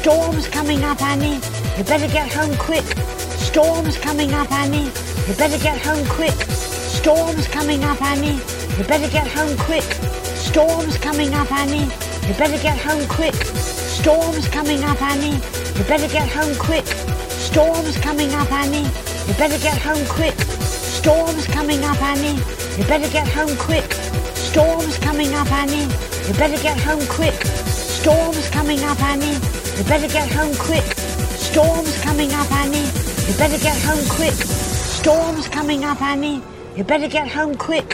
Storm's coming up, Annie. You better get home quick. Storm's coming up, Annie. You better get home quick. Storm's coming up, Annie. You better get home quick. Storm's coming up, Annie. You better get home quick. Storm's coming up, Annie. You better get home quick. Storm's coming up, Annie. You better get home quick. Storm's coming up, Annie. You better get home quick. Storm's coming up, Annie. You better get home quick. Storm's coming up, Annie. You better get home quick. Storm's coming up, Annie. You better get home quick. Storm's coming up, Annie. You better get home quick.